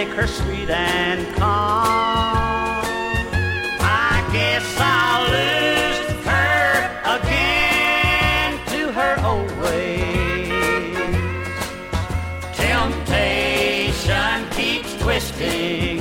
make her sweet and calm. I guess I'll lose her again to her old ways. Temptation keeps twisting